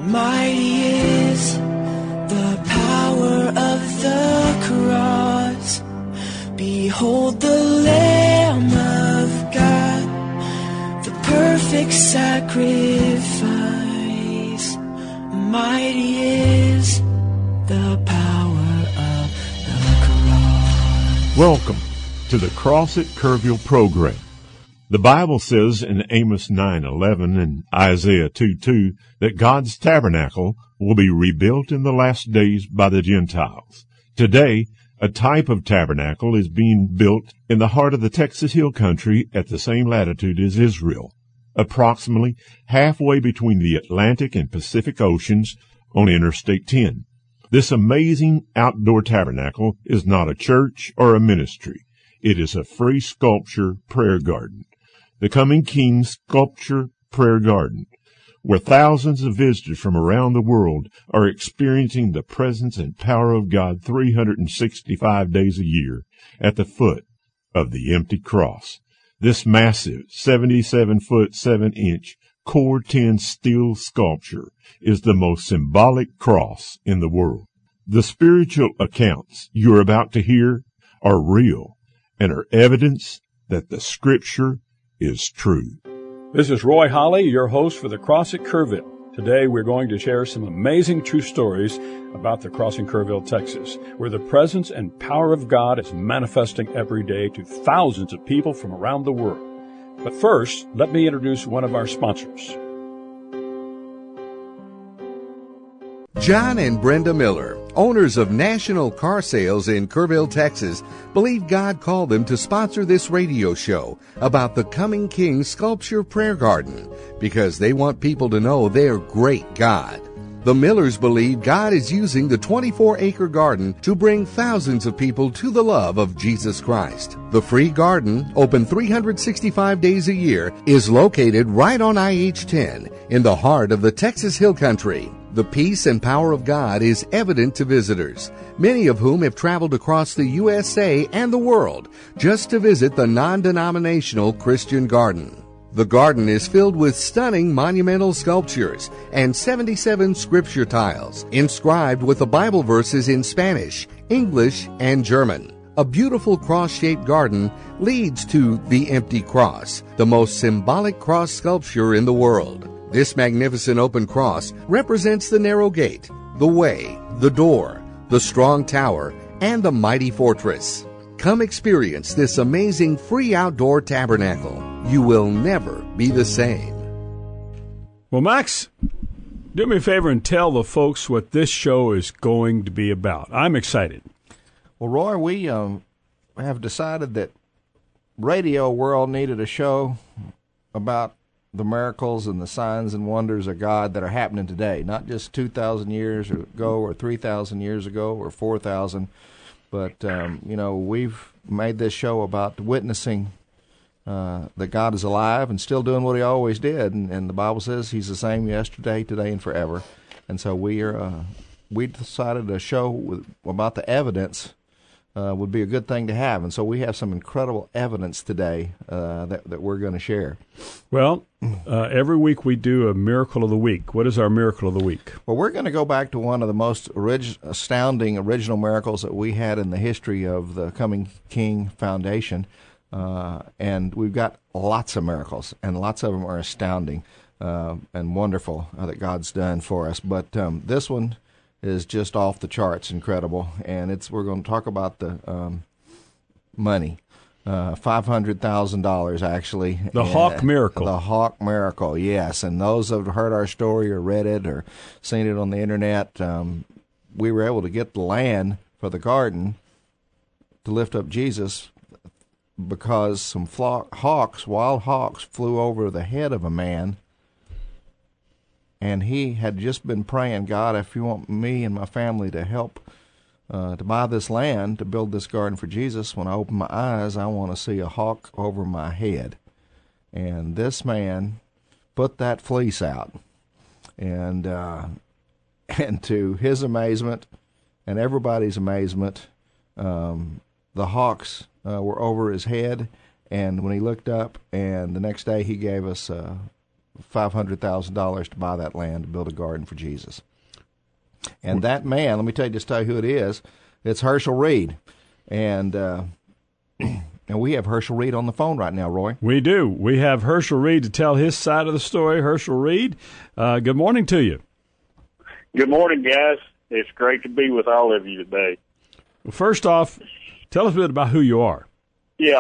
Mighty is the power of the cross. Behold the Lamb of God, the perfect sacrifice. Mighty is the power of the cross. Welcome to the Cross at Kerrville program. The Bible says in Amos 9:11 and Isaiah 2:2 that God's tabernacle will be rebuilt in the last days by the Gentiles. Today, a type of tabernacle is being built in the heart of the Texas Hill Country at the same latitude as Israel, approximately halfway between the Atlantic and Pacific Oceans on Interstate 10. This amazing outdoor tabernacle is not a church or a ministry. It is a free sculpture prayer garden. The Coming King Sculpture Prayer Garden, where thousands of visitors from around the world are experiencing the presence and power of God 365 days a year at the foot of the empty cross. This massive 77-foot 7-inch Core 10 steel sculpture is the most symbolic cross in the world. The spiritual accounts you are about to hear are real and are evidence that the Scripture is true. This is Roy Holly, your host for the Cross at Kerrville. Today we're going to share some amazing true stories about the Cross in Kerrville, Texas, where the presence and power of God is manifesting every day to thousands of people from around the world. But first, let me introduce one of our sponsors. John and Brenda Miller, owners of National Car Sales in Kerrville, Texas, believe God called them to sponsor this radio show about the Coming King Sculpture Prayer Garden because they want people to know their great God. The Millers believe God is using the 24-acre garden to bring thousands of people to the love of Jesus Christ. The free garden, open 365 days a year, is located right on IH-10 in the heart of the Texas Hill Country. The peace and power of God is evident to visitors, many of whom have traveled across the USA and the world just to visit the non-denominational Christian garden. The garden is filled with stunning monumental sculptures and 77 scripture tiles inscribed with the Bible verses in Spanish, English, and German. A beautiful cross-shaped garden leads to the empty cross, the most symbolic cross sculpture in the world. This magnificent open cross represents the narrow gate, the way, the door, the strong tower, and the mighty fortress. Come experience this amazing free outdoor tabernacle. You will never be the same. Well, Max, do me a favor and tell the folks what this show is going to be about. I'm excited. Well, Roy, we have decided that radio world needed a show about the miracles and the signs and wonders of God that are happening today, not just 2,000 years ago or 3,000 years ago or 4,000, but, we've made this show about witnessing that God is alive and still doing what he always did, and the Bible says he's the same yesterday, today, and forever. And so we decided a show about the evidence would be a good thing to have. And so we have some incredible evidence today that we're going to share. Well, every week we do a Miracle of the Week. What is our Miracle of the Week? Well, we're going to go back to one of the most astounding original miracles that we had in the history of the Coming King Foundation. And we've got lots of miracles, and lots of them are astounding and wonderful that God's done for us. But this one is just off the charts, incredible, and we're going to talk about the money, $500,000 actually. The Hawk Miracle. The Hawk Miracle, yes. And those that have heard our story or read it or seen it on the internet, we were able to get the land for the garden to lift up Jesus because some wild hawks, flew over the head of a man. And he had just been praying, God, if you want me and my family to help to buy this land, to build this garden for Jesus, when I open my eyes, I want to see a hawk over my head. And this man put that fleece out. And to his amazement and everybody's amazement, the hawks were over his head. And when he looked up, and the next day he gave us $500,000 to buy that land to build a garden for Jesus. And that man, let me tell you who it is. It's Herschel Reed. And we have Herschel Reed on the phone right now, Roy. We do. We have Herschel Reed to tell his side of the story. Herschel Reed, good morning to you. Good morning, guys. It's great to be with all of you today. Well, first off, tell us a bit about who you are. Yeah,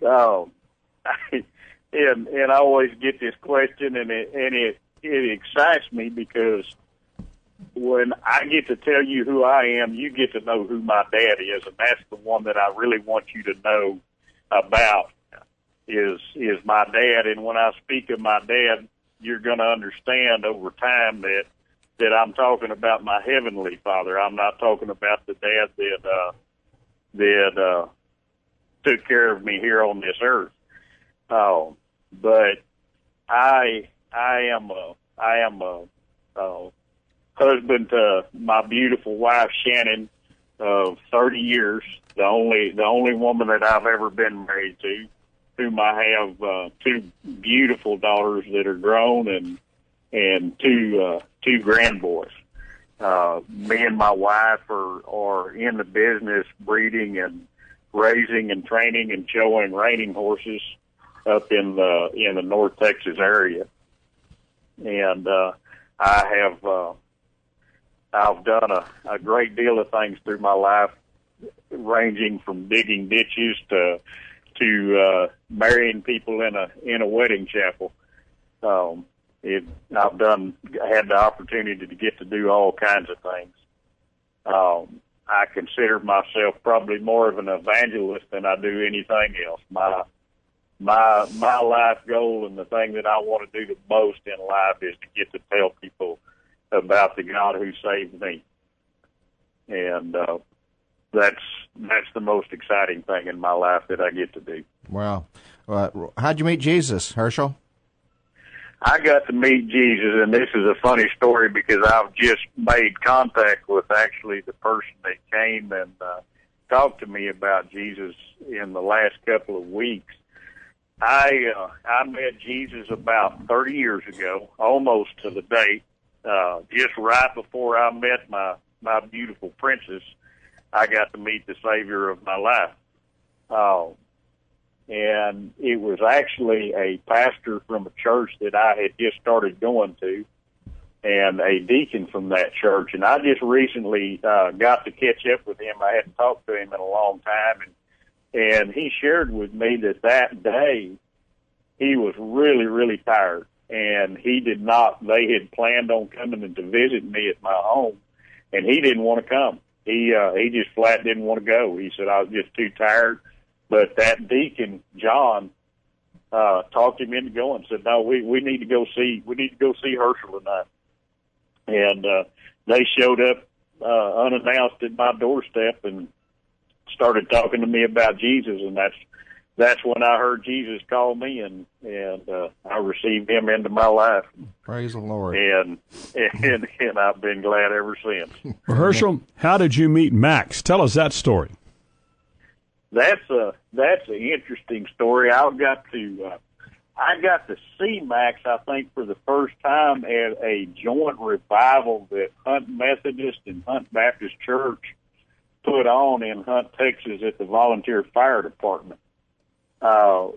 and I always get this question, and it excites me because when I get to tell you who I am, you get to know who my dad is, and that's the one that I really want you to know about is my dad. And when I speak of my dad, you're going to understand over time that I'm talking about my heavenly Father. I'm not talking about the dad that took care of me here on this earth. But I am a husband to my beautiful wife Shannon of 30 years. The only woman that I've ever been married to, whom I have two beautiful daughters that are grown and two grandboys. Me and my wife are in the business breeding and raising and training and showing reining horses up in the North Texas area. And I've done a great deal of things through my life, ranging from digging ditches to marrying people in a wedding chapel. I've had the opportunity to get to do all kinds of things. I consider myself probably more of an evangelist than I do anything else. My life goal and the thing that I want to do the most in life is to get to tell people about the God who saved me. And that's the most exciting thing in my life that I get to do. Wow. How'd you meet Jesus, Herschel? I got to meet Jesus, and this is a funny story because I've just made contact with actually the person that came and talked to me about Jesus in the last couple of weeks. I met Jesus about 30 years ago, almost to the date, just right before I met my beautiful princess. I got to meet the Savior of my life. And it was actually a pastor from a church that I had just started going to and a deacon from that church. And I just recently got to catch up with him. I hadn't talked to him in a long time. And he shared with me that day he was really, really tired. And they had planned on coming to visit me at my home, and he didn't want to come. He just flat didn't want to go. He said, I was just too tired. But that deacon, John, talked him into going, said, no, we need to go see Herschel tonight. And they showed up unannounced at my doorstep and started talking to me about Jesus, and that's when I heard Jesus call me, and I received him into my life. Praise the Lord. And I've been glad ever since. Well, Herschel, how did you meet Max? Tell us that story. That's an interesting story. I got to see Max, I think, for the first time at a joint revival that Hunt Methodist and Hunt Baptist Church put on in Hunt, Texas at the Volunteer Fire Department. I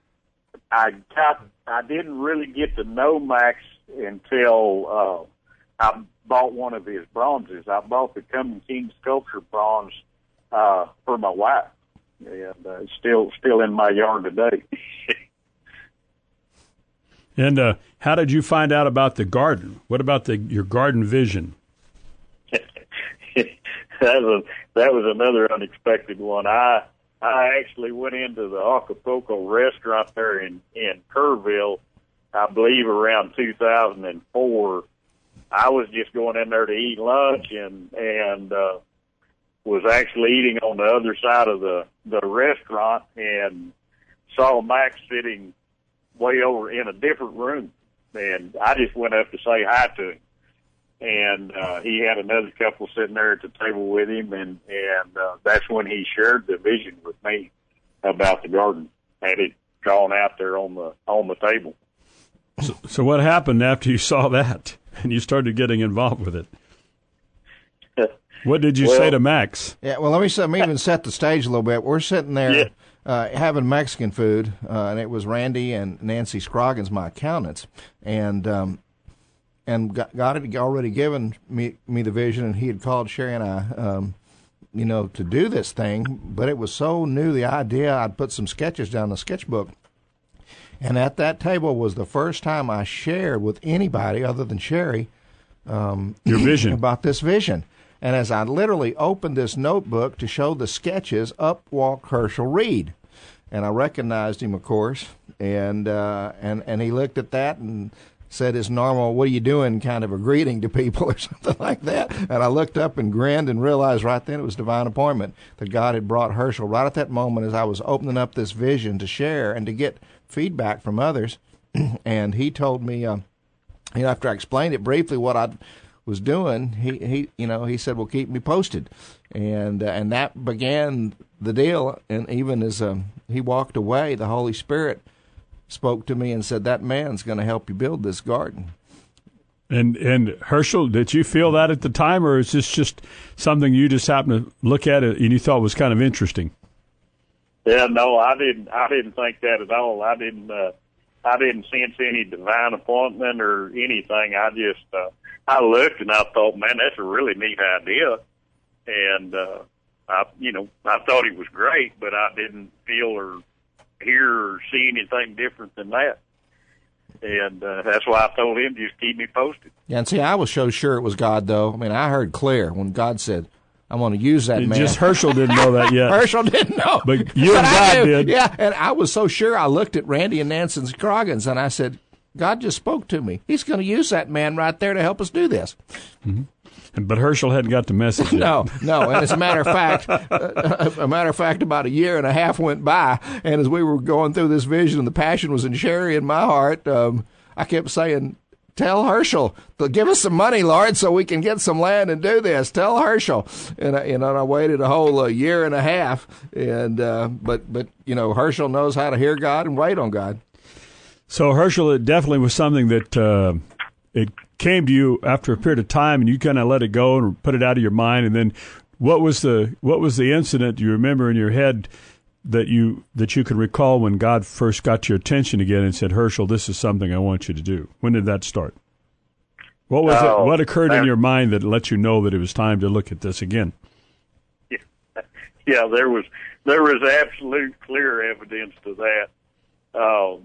didn't really get to know Max until I bought one of his bronzes. I bought the Coming King sculpture bronze for my wife, and it's still in my yard today. And how did you find out about the garden? What about your garden vision? That was another unexpected one. I actually went into the Acapulco restaurant there in Kerrville, I believe around 2004. I was just going in there to eat lunch and was actually eating on the other side of the restaurant and saw Max sitting way over in a different room. And I just went up to say hi to him. And he had another couple sitting there at the table with him, and that's when he shared the vision with me about the garden. Had it drawn out there on the table. So what happened after you saw that and you started getting involved with it? What did you say to Max? Yeah, well, let me even set the stage a little bit. We're sitting there having Mexican food, and it was Randy and Nancy Scroggins, my accountants, and God had already given me the vision, and he had called Sherry and I, to do this thing, but it was so new, the idea. I'd put some sketches down in the sketchbook. And at that table was the first time I shared with anybody other than Sherry your vision about this vision. And as I literally opened this notebook to show the sketches, up walked Herschel Reed, and I recognized him, of course. And he looked at that and said his normal, "What are you doing?" kind of a greeting to people or something like that. And I looked up and grinned and realized right then it was divine appointment that God had brought Herschel right at that moment as I was opening up this vision to share and to get feedback from others. And he told me, after I explained it briefly what I was doing, he said, "Well, keep me posted," and that began the deal. And even as he walked away, the Holy Spirit spoke to me and said, "That man's going to help you build this garden." And Herschel, did you feel that at the time, or is this just something you just happened to look at it and you thought was kind of interesting? Yeah, no, I didn't think that at all. I didn't sense any divine appointment or anything. I just I looked and I thought, man, that's a really neat idea, and I thought it was great, but I didn't feel or hear or see anything different than that. And that's why I told him, just keep me posted. Yeah, and see, I was so sure it was God, though. I mean, I heard clear when God said, "I'm going to use that man." Just Herschel didn't know that yet. Herschel didn't know. But you and God did. Yeah, and I was so sure. I looked at Randy and Nancy Scroggins, and I said, God just spoke to me. He's going to use that man right there to help us do this. Mm-hmm. But Herschel hadn't got the message yet. No. And as a matter of fact, about a year and a half went by, and as we were going through this vision, and the passion was in Sherry in my heart, I kept saying, "Tell Herschel to give us some money, Lord, so we can get some land and do this. Tell Herschel." And I waited a whole year and a half, and but Herschel knows how to hear God and wait on God. So Herschel, it definitely was something that it came to you after a period of time, and you kind of let it go and put it out of your mind. And then, what was the incident you remember in your head that you could recall when God first got your attention again and said, "Herschel, this is something I want you to do"? When did that start? What was it? What occurred in your mind that let you know that it was time to look at this again? Yeah, there was absolute clear evidence to that.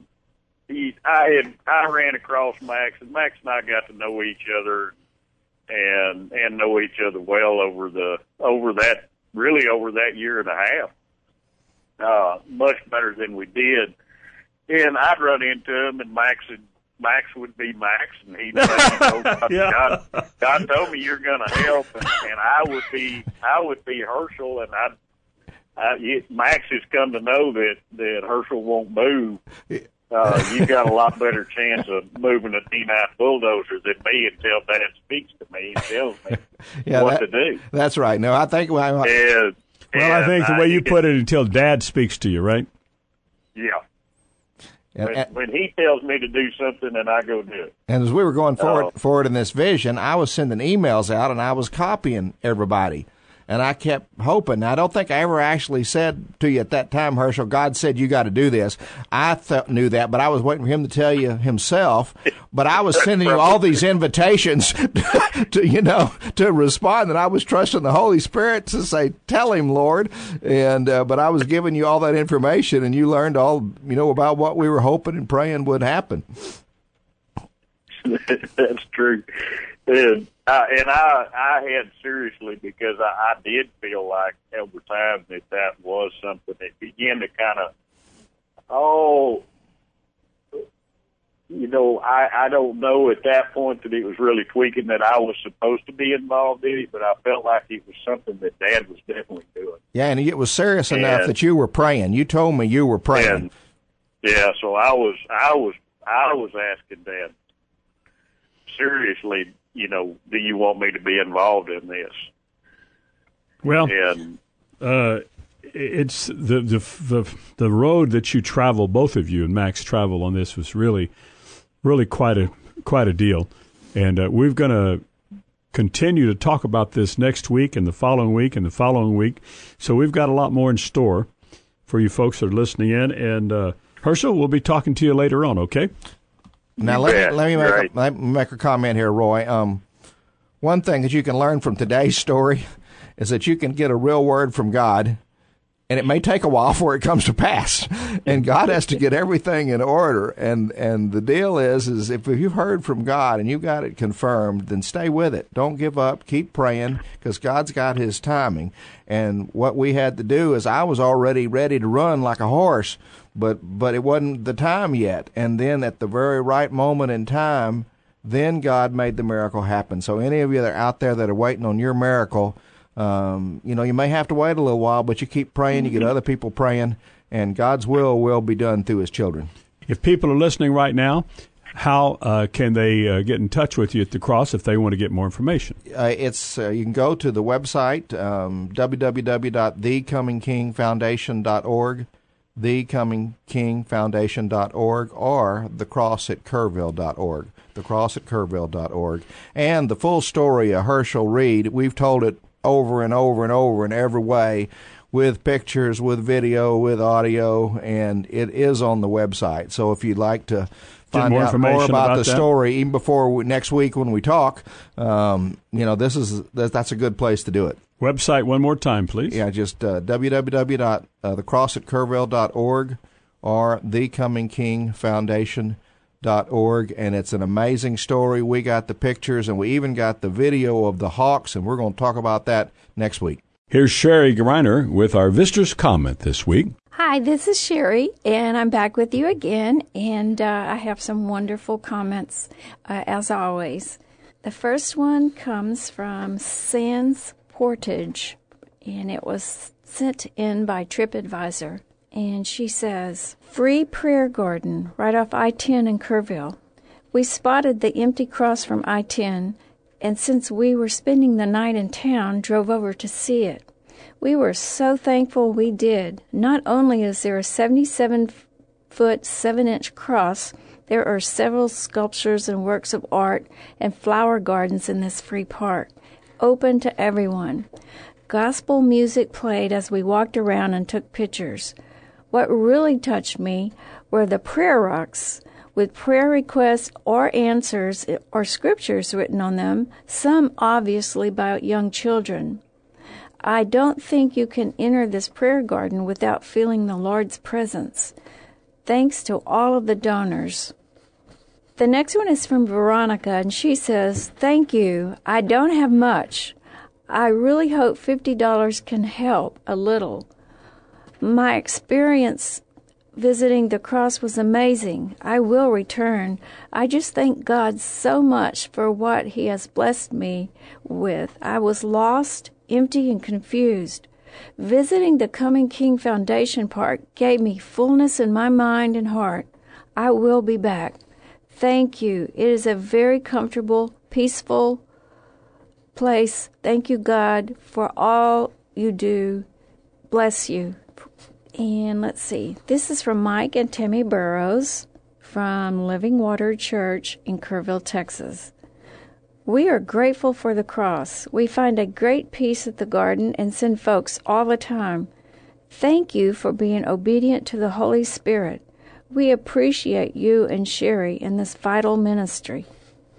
I ran across Max, and Max and I got to know each other and know each other well over that year and a half, much better than we did. And I'd run into him, and Max would be Max, and he'd say, Yeah. God told me you're going to help, and I would be Herschel, and Max has come to know that Herschel won't move. You got a lot better chance of moving a T9 bulldozer than me until Dad speaks to me and tells me what to do. That's right. No, I think I think the way you put it, until Dad speaks to you, right? Yeah. When he tells me to do something, then I go do it. And as we were going forward in this vision, I was sending emails out, and I was copying everybody. And I kept hoping. I don't think I ever actually said to you at that time, Herschel, God said you got to do this. I knew that, but I was waiting for him to tell you himself. But I was sending you all these invitations to respond, and I was trusting the Holy Spirit to say, "Tell him, Lord." And but I was giving you all that information, and you learned all about what we were hoping and praying would happen. That's true. And I had seriously, because I did feel like over time that was something that began to kind of, I don't know at that point that it was really tweaking that I was supposed to be involved in it, but I felt like it was something that Dad was definitely doing. Yeah, and it was serious enough that you were praying. You told me you were praying. Yeah, so I was asking Dad, seriously, do you want me to be involved in this? Well, and it's the road that you travel, both of you and Max travel on this was really Really quite a deal. And we're going to continue to talk about this next week and the following week and the following week. So we've got a lot more in store for you folks that are listening in. And Herschel, we'll be talking to you later on, okay? Now, let me make a comment here, Roy. One thing that you can learn from today's story is that you can get a real word from God, and it may take a while before it comes to pass. And God has to get everything in order. And the deal is if you've heard from God and you've got it confirmed, then stay with it. Don't give up. Keep praying, because God's got his timing. And what we had to do is, I was already ready to run like a horse, but it wasn't the time yet. And then at the very right moment in time, then God made the miracle happen. So any of you that are out there that are waiting on your miracle, you may have to wait a little while, but you keep praying, you get other people praying, and God's will be done through his children. If people are listening right now, how can they get in touch with you at the Cross if they want to get more information? You can go to the website, www.thecomingkingfoundation.org, thecomingkingfoundation.org, or thecross@kerrville.org, thecross@kerrville.org. And the full story of Herschel Reed, we've told it over and over and over in every way, with pictures, with video, with audio, and it is on the website. So if you'd like to find out more about the story, even before next week when we talk, that's a good place to do it. Website one more time, please. Yeah, just www.thecross@kerrville.org or thecomingkingfoundation.org, and it's an amazing story. We got the pictures, and we even got the video of the Hawks, and we're going to talk about that next week. Here's Sherry Greiner with our visitor's comment this week. Hi, this is Sherry, and I'm back with you again, and I have some wonderful comments, as always. The first one comes from Sans Portage, and it was sent in by TripAdvisor. And she says, free prayer garden right off I-10 in Kerrville. We spotted the empty cross from I-10, and since we were spending the night in town, drove over to see it. We were so thankful we did. Not only is there a 77-foot, 7-inch cross, there are several sculptures and works of art and flower gardens in this free park, open to everyone. Gospel music played as we walked around and took pictures. What really touched me were the prayer rocks with prayer requests or answers or scriptures written on them, some obviously by young children. I don't think you can enter this prayer garden without feeling the Lord's presence. Thanks to all of the donors. The next one is from Veronica, and she says, thank you. I don't have much. I really hope $50 can help a little. My experience visiting the cross was amazing. I will return. I just thank God so much for what he has blessed me with. I was lost, empty, and confused. Visiting the Coming King Foundation Park gave me fullness in my mind and heart. I will be back. Thank you. It is a very comfortable, peaceful place. Thank you, God, for all you do. Bless you. And let's see. This is from Mike and Tammy Burrows from Living Water Church in Kerrville, Texas. We are grateful for the cross. We find a great peace at the garden and send folks all the time. Thank you for being obedient to the Holy Spirit. We appreciate you and Sherry in this vital ministry.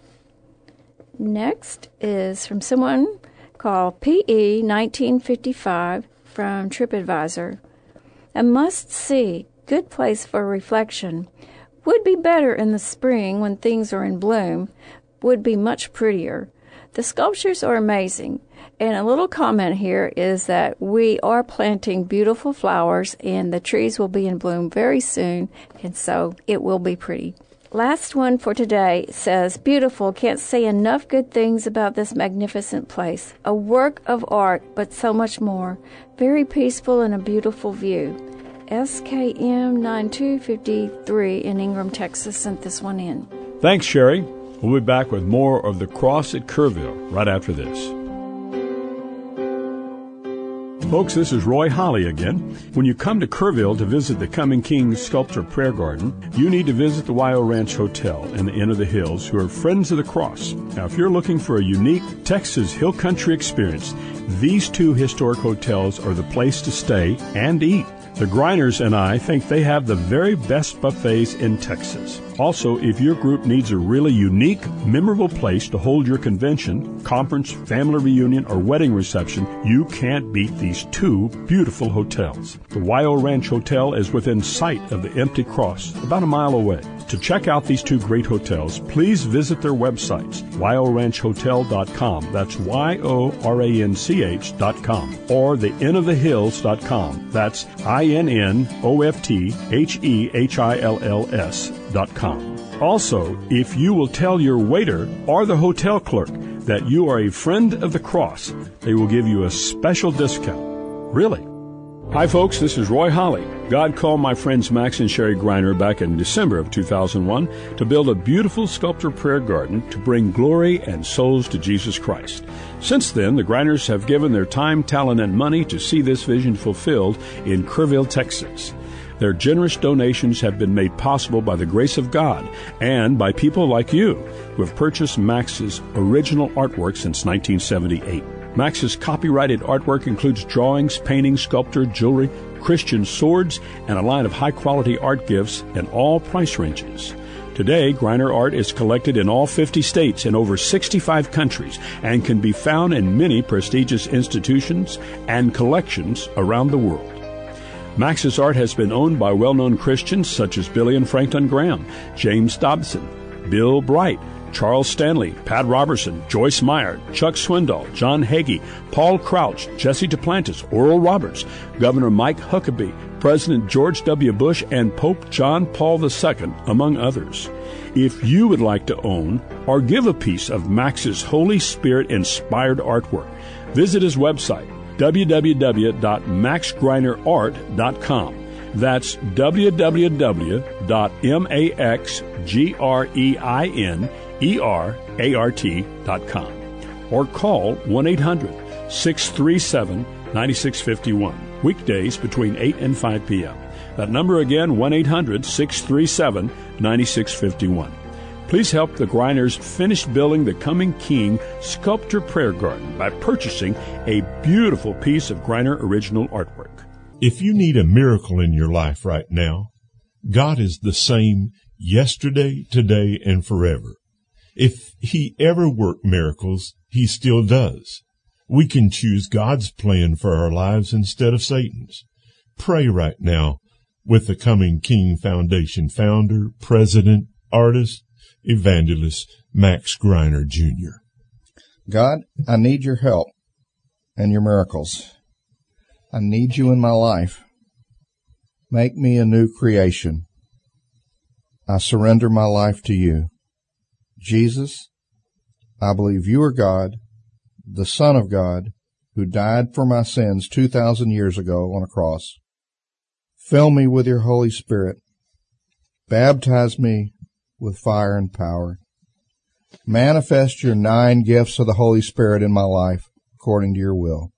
Next is from someone called PE 1955 from TripAdvisor. A must-see, good place for reflection. Would be better in the spring when things are in bloom. Would be much prettier. The sculptures are amazing. And a little comment here is that we are planting beautiful flowers and the trees will be in bloom very soon, and so it will be pretty. Last one for today says, beautiful, can't say enough good things about this magnificent place. A work of art, but so much more. Very peaceful and a beautiful view. SKM 9253 in Ingram, Texas sent this one in. Thanks, Sherry. We'll be back with more of The Cross at Kerrville right after this. Folks, this is Roy Holly again. When you come to Kerrville to visit the Coming King Sculpture Prayer Garden, you need to visit the Wyo Ranch Hotel and the Inn of the Hills, who are Friends of the Cross. Now, if you're looking for a unique Texas Hill Country experience, these two historic hotels are the place to stay and eat. The Greiners and I think they have the very best buffets in Texas. Also, if your group needs a really unique, memorable place to hold your convention, conference, family reunion, or wedding reception, you can't beat these two beautiful hotels. The Wyo Ranch Hotel is within sight of the Empty Cross, about a mile away. To check out these two great hotels, please visit their websites, wyoranchhotel.com, that's YORANCH.com, or the innofthehills.com, that's INNOFTHEHILLS.com. Also, if you will tell your waiter or the hotel clerk that you are a friend of the cross, they will give you a special discount. Really? Hi, folks. This is Roy Holly. God called my friends Max and Sherry Greiner back in December of 2001 to build a beautiful sculpture prayer garden to bring glory and souls to Jesus Christ. Since then, the Greiners have given their time, talent, and money to see this vision fulfilled in Kerrville, Texas. Their generous donations have been made possible by the grace of God and by people like you who have purchased Max's original artwork since 1978. Max's copyrighted artwork includes drawings, paintings, sculpture, jewelry, Christian swords, and a line of high-quality art gifts in all price ranges. Today, Greiner art is collected in all 50 states and over 65 countries and can be found in many prestigious institutions and collections around the world. Max's art has been owned by well-known Christians such as Billy and Franklin Graham, James Dobson, Bill Bright, Charles Stanley, Pat Robertson, Joyce Meyer, Chuck Swindoll, John Hagee, Paul Crouch, Jesse Duplantis, Oral Roberts, Governor Mike Huckabee, President George W. Bush, and Pope John Paul II, among others. If you would like to own or give a piece of Max's Holy Spirit-inspired artwork, visit his website, www.maxgreinerart.com. That's www.maxgreinerart.com, or call 1-800-637-9651, weekdays between 8 and 5 p.m. That number again, 1-800-637-9651. Please help the Greiners finish building the Coming King Sculpture Prayer Garden by purchasing a beautiful piece of Greiner original artwork. If you need a miracle in your life right now, God is the same yesterday, today, and forever. If He ever worked miracles, He still does. We can choose God's plan for our lives instead of Satan's. Pray right now with the Coming King Foundation founder, president, artist, evangelist, Max Greiner, Jr. God, I need your help and your miracles. I need you in my life. Make me a new creation. I surrender my life to you. Jesus, I believe you are God, the Son of God, who died for my sins 2,000 years ago on a cross. Fill me with your Holy Spirit. Baptize me with fire and power. Manifest your 9 gifts of the Holy Spirit in my life according to your will.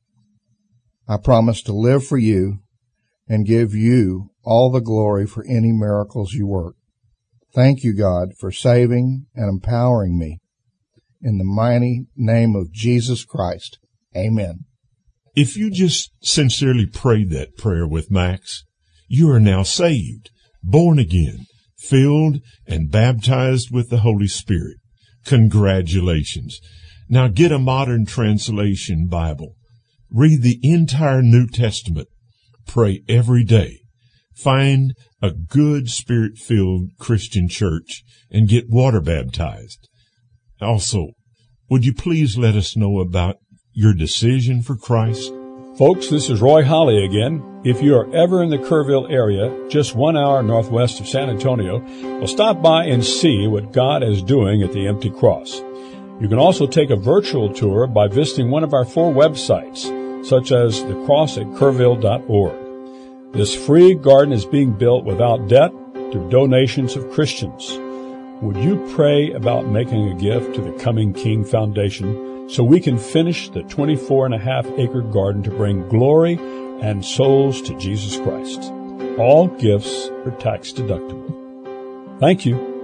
I promise to live for you and give you all the glory for any miracles you work. Thank you, God, for saving and empowering me. In the mighty name of Jesus Christ, amen. If you just sincerely prayed that prayer with Max, you are now saved, born again, filled and baptized with the Holy Spirit. Congratulations. Now get a modern translation Bible. Read the entire New Testament. Pray every day. Find a good Spirit-filled Christian church and get water baptized. Also, would you please let us know about your decision for Christ? Folks, this is Roy Holly again. If you are ever in the Kerrville area, just 1 hour northwest of San Antonio, well, stop by and see what God is doing at the Empty Cross. You can also take a virtual tour by visiting one of our 4 websites, such as thecrossatkerrville.org. This free garden is being built without debt through donations of Christians. Would you pray about making a gift to the Coming King Foundation so we can finish the 24.5-acre garden to bring glory and souls to Jesus Christ. All gifts are tax deductible. Thank you.